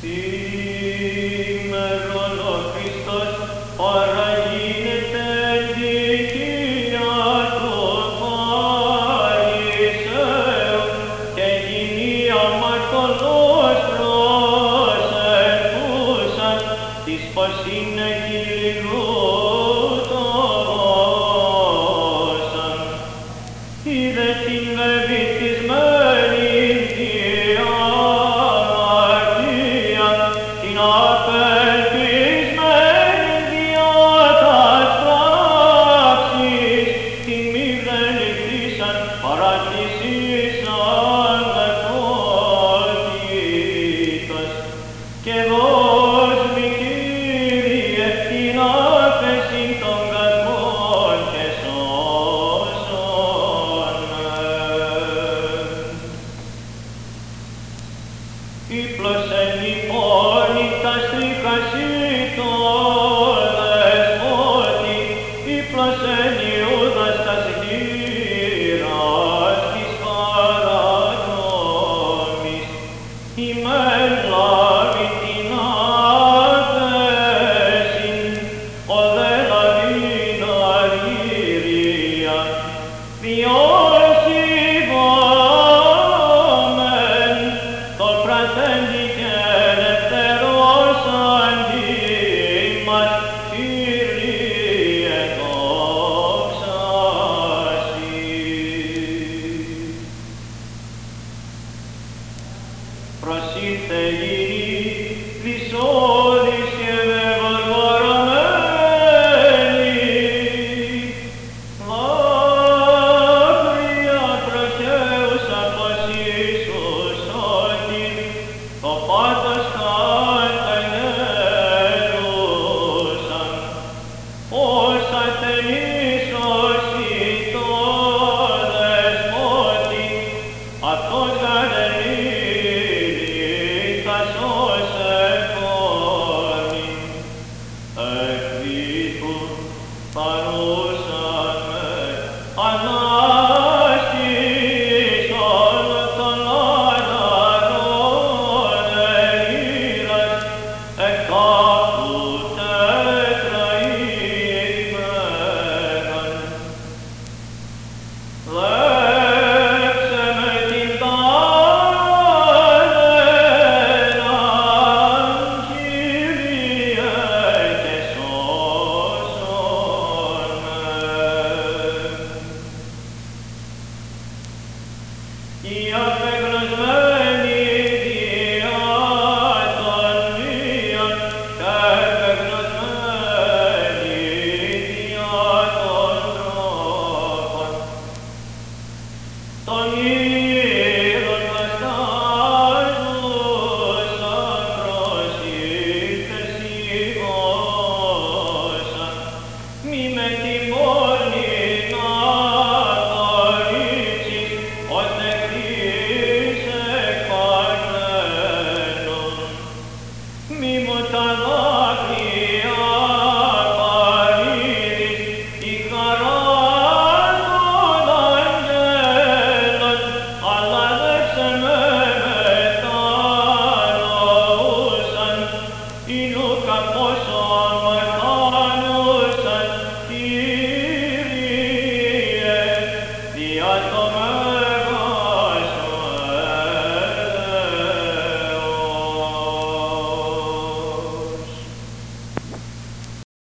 Σήμερον ο Χριστός παραγίνεται δικία του Φαρισαίου και γίνει αμαρτωλός προσεχούσαν της πως είναι κυλιγούτωσαν. Είδε την βεβητισμένη διαμαρτία, την απελπισμένη δια τας πράξεις, την μη βδελιχθήσαν παρατησής αγαθότητας. Και δώσ' μη, Κύριε, την άφεση των καρπών και σώσον με. Ήπλωσεν λοιπόν τα στρίχασι το δεσπότη, ήπλωσεν Ιούδας τας γύρας της παρανόμης, ημέν λάβει την άφεσιν, ο δε λαβήν αργύρια, βιώσιμομεν, το πραθέντη και ελευθερός αντίμας, Κύριε δόξα Σοι. Προσήλθε η